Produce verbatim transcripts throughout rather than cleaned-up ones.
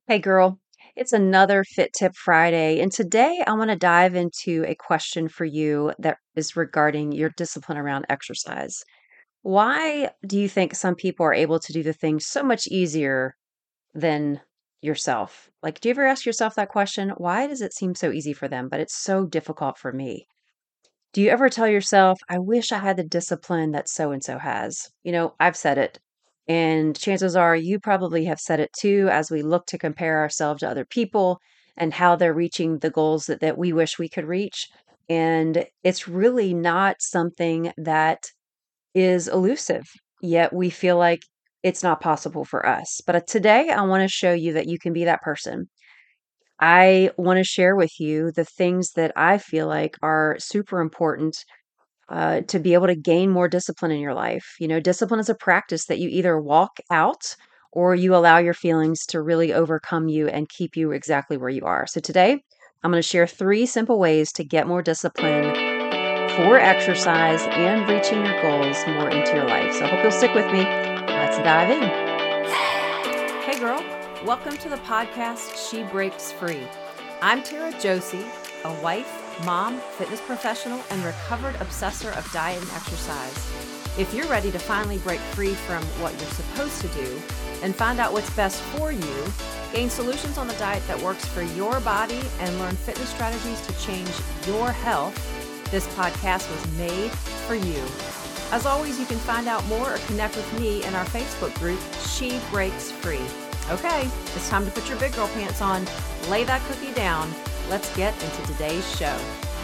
Hey girl, it's another Fit Tip Friday, and today I want to dive into a question for you that is regarding your discipline around exercise. Why do you think some people are able to do the things so much easier than yourself? Like, do you ever ask yourself that question? Why does it seem so easy for them, but it's so difficult for me? Do you ever tell yourself, I wish I had the discipline that so and so has? You know, I've said it. And chances are you probably have said it too as we look to compare ourselves to other people and how they're reaching the goals that, that we wish we could reach. And it's really not something that is elusive, yet we feel like it's not possible for us. But uh, today I want to show you that you can be that person. I want to share with you the things that I feel like are super important uh, to be able to gain more discipline in your life. You know, discipline is a practice that you either walk out or you allow your feelings to really overcome you and keep you exactly where you are. So today, I'm going to share three simple ways to get more discipline for exercise and reaching your goals more into your life. So I hope you'll stick with me. Let's dive in. Hey, girl. Welcome to the podcast She Breaks Free. I'm Tara Josie, a wife, mom, fitness professional, and recovered obsessor of diet and exercise. If you're ready to finally break free from what you're supposed to do and find out what's best for you, gain solutions on the diet that works for your body, and learn fitness strategies to change your health, this podcast was made for you. As always, you can find out more or connect with me in our Facebook group, She Breaks Free. Okay, it's time to put your big girl pants on, lay that cookie down. Let's get into today's show.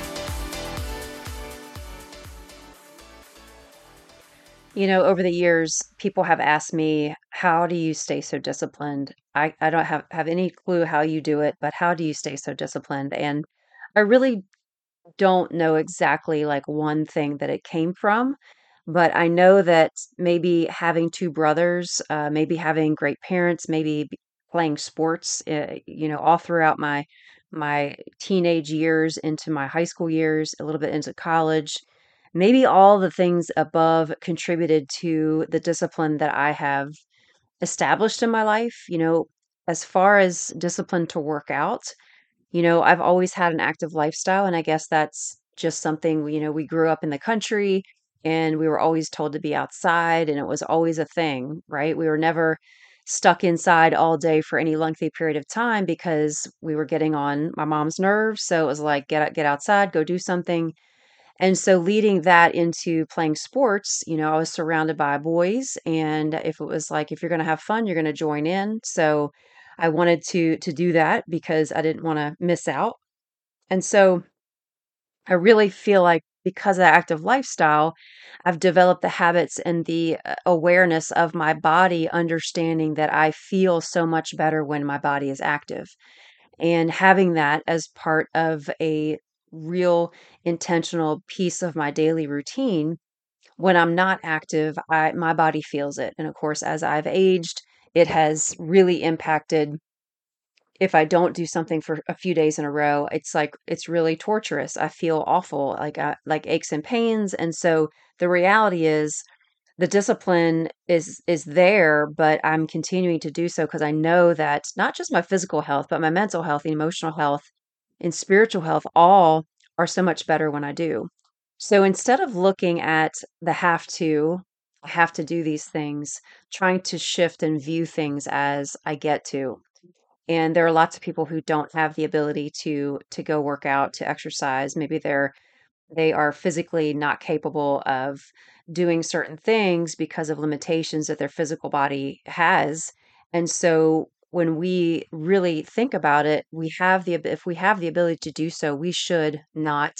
You know, over the years, people have asked me, how do you stay so disciplined? I, I don't have, have any clue how you do it, but how do you stay so disciplined? And I really don't know exactly like one thing that it came from, but I know that maybe having two brothers, uh, maybe having great parents, maybe b- playing sports, uh, you know, all throughout my my teenage years into my high school years, a little bit into college, maybe all the things above contributed to the discipline that I have established in my life. You know, as far as discipline to work out, you know, I've always had an active lifestyle, and I guess that's just something, you know, we grew up in the country and we were always told to be outside, and it was always a thing, right? We were never stuck inside all day for any lengthy period of time because we were getting on my mom's nerves. So it was like, get out, get outside, go do something. And so leading that into playing sports, you know, I was surrounded by boys, and if it was like, if you're going to have fun, you're going to join in. So I wanted to to do that because I didn't want to miss out. And so I really feel like because of the active lifestyle, I've developed the habits and the uh, awareness of my body, understanding that I feel so much better when my body is active. And having that as part of a real intentional piece of my daily routine, when I'm not active, I my body feels it. And of course, as I've aged, it has really impacted. If I don't do something for a few days in a row, it's like it's really torturous. I feel awful, like I, like aches and pains. And so the reality is the discipline is is there, but I'm continuing to do so because I know that not just my physical health, but my mental health, emotional health, and spiritual health all are so much better when I do. So instead of looking at the have to, I have to do these things, trying to shift and view things as I get to. And there are lots of people who don't have the ability to to go work out, to exercise. Maybe they're they are physically not capable of doing certain things because of limitations that their physical body has. And so when we really think about it, we have the ab- if we have the ability to do so, we should not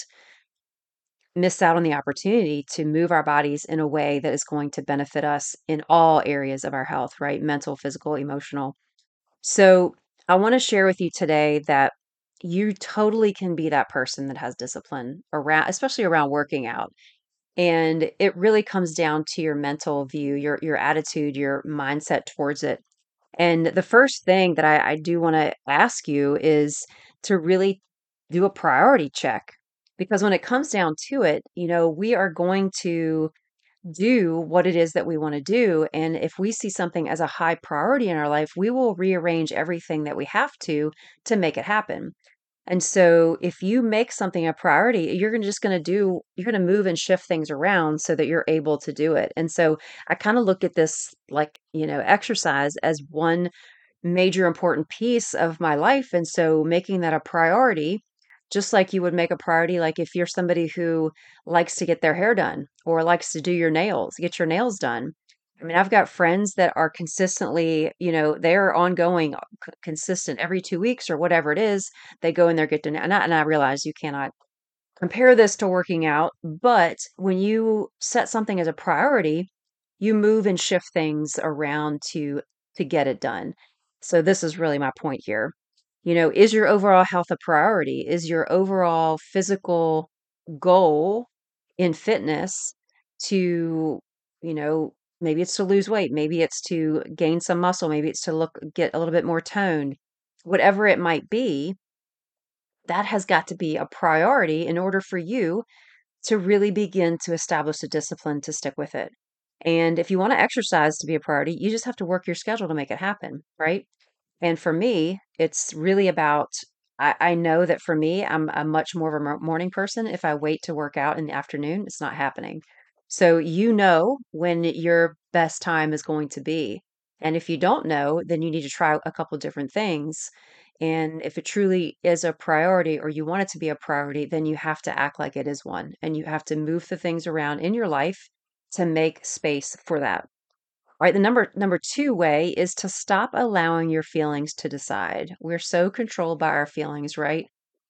miss out on the opportunity to move our bodies in a way that is going to benefit us in all areas of our health, right? Mental, physical, emotional. So I want to share with you today that you totally can be that person that has discipline around, especially around working out. And it really comes down to your mental view, your your attitude, your mindset towards it. And the first thing that I, I do want to ask you is to really do a priority check. Because when it comes down to it, you know, we are going to do what it is that we want to do. And if we see something as a high priority in our life, we will rearrange everything that we have to to make it happen. And so if you make something a priority, you're gonna just gonna do you're gonna move and shift things around so that you're able to do it. And so I kind of look at this like, you know, exercise as one major important piece of my life. And so making that a priority, just like you would make a priority, like if you're somebody who likes to get their hair done or likes to do your nails, get your nails done. I mean, I've got friends that are consistently, you know, they're ongoing, uh, c- consistent every two weeks or whatever it is. They go in there, get done. And I, and I realize you cannot compare this to working out, but when you set something as a priority, you move and shift things around to to get it done. So this is really my point here. You know, is your overall health a priority? Is your overall physical goal in fitness to, you know, maybe it's to lose weight, maybe it's to gain some muscle, maybe it's to look get a little bit more toned. Whatever it might be, that has got to be a priority in order for you to really begin to establish a discipline to stick with it. And if you want to exercise to be a priority, you just have to work your schedule to make it happen, right? And for me, it's really about I, I know that for me, I'm a much more of a mor- morning person. If I wait to work out in the afternoon, it's not happening. So you know when your best time is going to be. And if you don't know, then you need to try a couple different things. And if it truly is a priority or you want it to be a priority, then you have to act like it is one. And you have to move the things around in your life to make space for that. All right, the number number two way is to stop allowing your feelings to decide. We're so controlled by our feelings, right?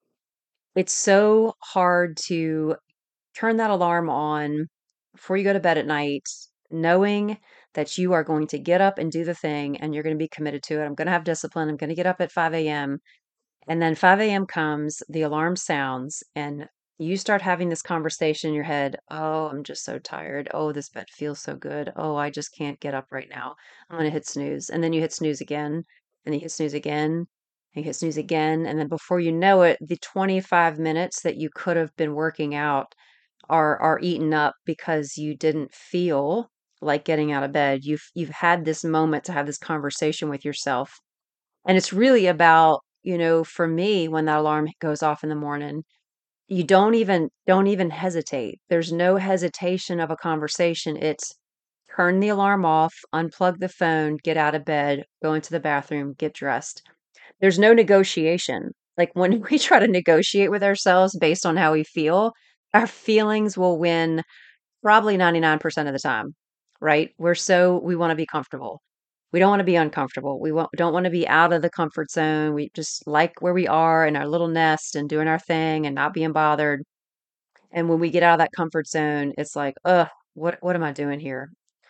It's so hard to turn that alarm on before you go to bed at night, knowing that you are going to get up and do the thing and you're going to be committed to it. I'm going to have discipline. I'm going to get up at five a m. And then five a m comes, the alarm sounds, and you start having this conversation in your head. Oh, I'm just so tired. Oh, this bed feels so good. Oh, I just can't get up right now. I'm going to hit snooze. And then you hit snooze again, and you hit snooze again, and you hit snooze again. And then before you know it, the twenty-five minutes that you could have been working out are are eaten up because you didn't feel like getting out of bed. You've you've had this moment to have this conversation with yourself, and it's really about, you know, for me, when that alarm goes off in the morning, you don't even don't even hesitate. There's no hesitation of a conversation. It's turn the alarm off, unplug the phone, get out of bed, go into the bathroom, get dressed. There's no negotiation. Like when we try to negotiate with ourselves based on how we feel, our feelings will win probably ninety-nine percent of the time, right? We're so we wanna be comfortable. We don't wanna be uncomfortable. We want don't wanna be out of the comfort zone. We just like where we are in our little nest and doing our thing and not being bothered. And when we get out of that comfort zone, it's like, "Ugh, what what am I doing here?"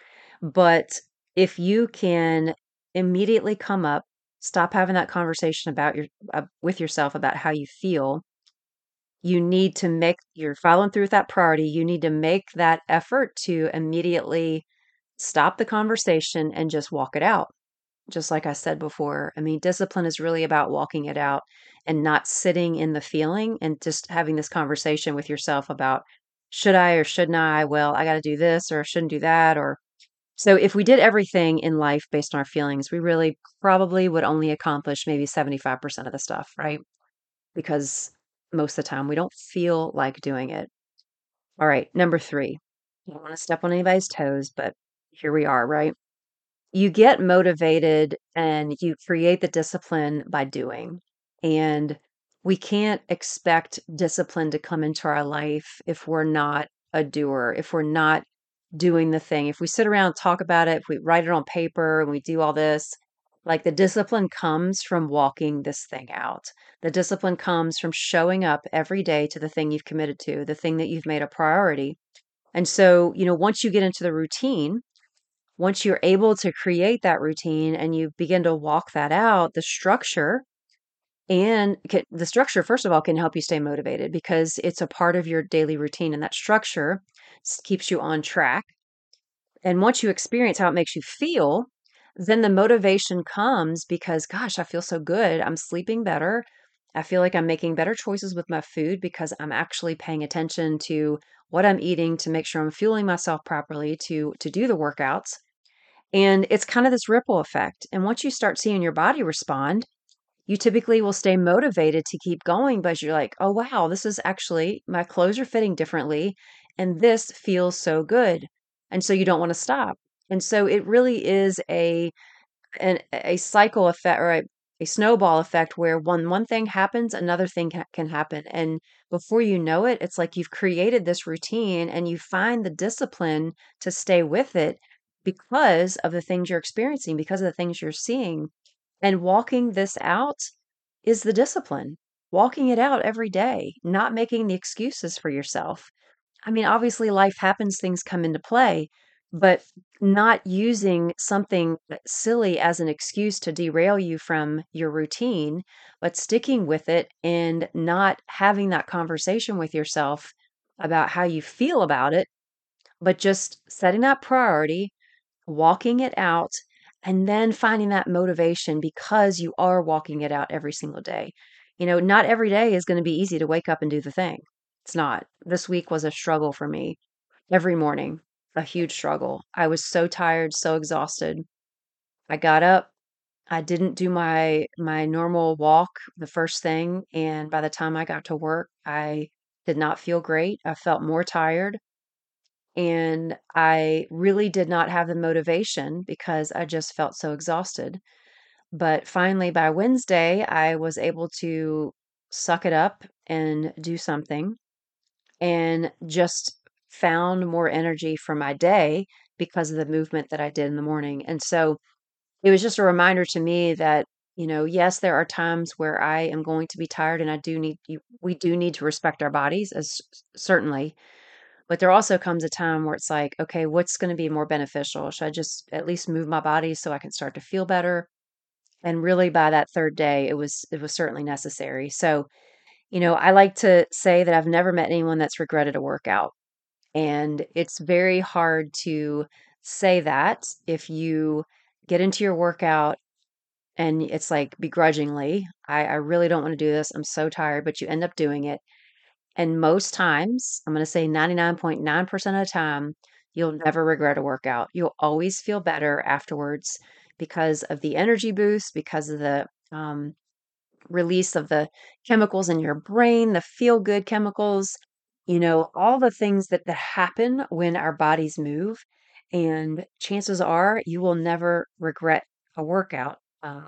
But if you can immediately come up, stop having that conversation about your uh, with yourself about how you feel, you need to make you're following through with that priority. You need to make that effort to immediately stop the conversation and just walk it out. Just like I said before, I mean, discipline is really about walking it out and not sitting in the feeling and just having this conversation with yourself about should I or shouldn't I? Well, I got to do this or I shouldn't do that. Or so if we did everything in life based on our feelings, we really probably would only accomplish maybe seventy-five percent of the stuff, right? Because most of the time we don't feel like doing it. All right, number three. I don't want to step on anybody's toes, but here we are, right? You get motivated and you create the discipline by doing. And we can't expect discipline to come into our life if we're not a doer, if we're not doing the thing. If we sit around and talk about it, if we write it on paper and we do all this, like the discipline comes from walking this thing out. The discipline comes from showing up every day to the thing you've committed to, the thing that you've made a priority. And so, you know, once you get into the routine, once you're able to create that routine and you begin to walk that out, the structure and ca- the structure, first of all, can help you stay motivated because it's a part of your daily routine. And that structure s- keeps you on track. And once you experience how it makes you feel, then the motivation comes because, gosh, I feel so good. I'm sleeping better. I feel like I'm making better choices with my food because I'm actually paying attention to what I'm eating to make sure I'm fueling myself properly to to do the workouts. And it's kind of this ripple effect. And once you start seeing your body respond, you typically will stay motivated to keep going because you're like, oh, wow, this is actually, my clothes are fitting differently. And this feels so good. And so you don't want to stop. And so it really is a an, a cycle effect or a, a snowball effect where one one thing happens, another thing can, can happen. And before you know it, it's like you've created this routine and you find the discipline to stay with it because of the things you're experiencing, because of the things you're seeing. And walking this out is the discipline. Walking it out every day, not making the excuses for yourself. I mean, obviously, life happens, things come into play, but not using something silly as an excuse to derail you from your routine, but sticking with it and not having that conversation with yourself about how you feel about it, but just setting that priority, walking it out, and then finding that motivation because you are walking it out every single day. You know, not every day is going to be easy to wake up and do the thing. It's not. This week was a struggle for me every morning, a huge struggle. I was so tired, so exhausted. I got up, I didn't do my my normal walk the first thing, and by the time I got to work, I did not feel great. I felt more tired. And I really did not have the motivation because I just felt so exhausted. But finally, by Wednesday, I was able to suck it up and do something and just found more energy for my day because of the movement that I did in the morning. And so it was just a reminder to me that, you know, yes, there are times where I am going to be tired and I do need you, we do need to respect our bodies as certainly. But there also comes a time where it's like, okay, what's going to be more beneficial? Should I just at least move my body so I can start to feel better? And really by that third day, it was it was certainly necessary. So, you know, I like to say that I've never met anyone that's regretted a workout. And it's very hard to say that if you get into your workout and it's like begrudgingly, I, I really don't want to do this. I'm so tired, but you end up doing it. And most times, I'm going to say ninety-nine point nine percent of the time, you'll never regret a workout. You'll always feel better afterwards because of the energy boost, because of the um, release of the chemicals in your brain, the feel good chemicals, you know, all the things that, that happen when our bodies move. And chances are you will never regret a workout. Uh,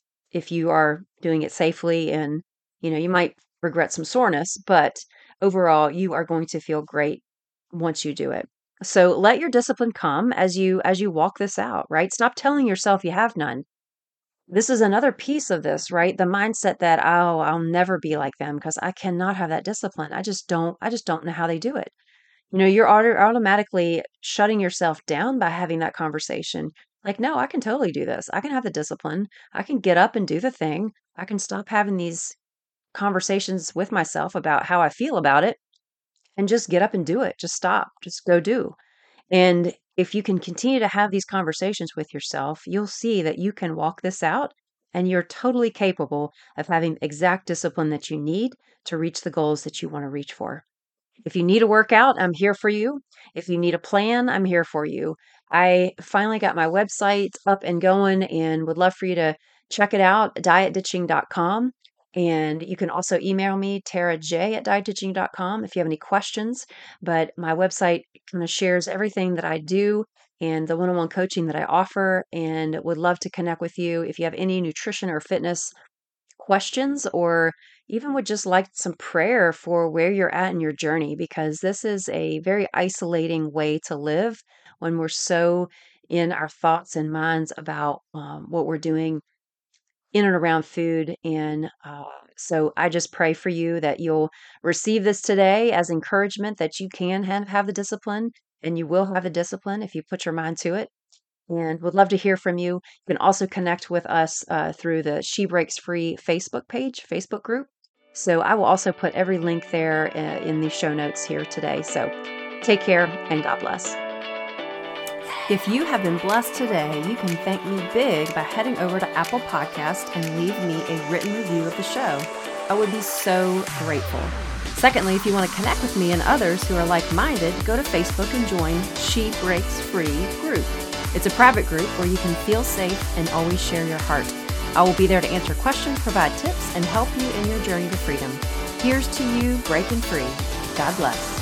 if you are doing it safely and you know you might regret some soreness, but overall you are going to feel great once you do it. So let your discipline come as you as you walk this out, right? Stop telling yourself you have none. This is another piece of this, right? The mindset that, oh, I'll never be like them because I cannot have that discipline. I just don't I just don't know how they do it. You know, you're auto automatically shutting yourself down by having that conversation. Like, no, I can totally do this. I can have the discipline. I can get up and do the thing. I can stop having these conversations with myself about how I feel about it and just get up and do it. Just stop. Just go do. And if you can continue to have these conversations with yourself, you'll see that you can walk this out and you're totally capable of having exact discipline that you need to reach the goals that you want to reach for. If you need a workout, I'm here for you. If you need a plan, I'm here for you. I finally got my website up and going and would love for you to check it out, diet ditching dot com. And you can also email me, Tara J at diet ditching dot com, if you have any questions. But my website kind of shares everything that I do and the one on one coaching that I offer, and would love to connect with you. If you have any nutrition or fitness questions or even would just like some prayer for where you're at in your journey, because this is a very isolating way to live when we're so in our thoughts and minds about um, what we're doing in and around food. And uh, so I just pray for you that you'll receive this today as encouragement that you can have, have the discipline, and you will have the discipline if you put your mind to it, and would love to hear from you. You can also connect with us uh, through the She Breaks Free Facebook page, Facebook group. So I will also put every link there uh, in the show notes here today. So take care and God bless. If you have been blessed today, you can thank me big by heading over to Apple Podcast and leave me a written review of the show. I would be so grateful. Secondly, if you want to connect with me and others who are like-minded, go to Facebook and join She Breaks Free group. It's a private group where you can feel safe and always share your heart. I will be there to answer questions, provide tips, and help you in your journey to freedom. Here's to you breaking free. God bless.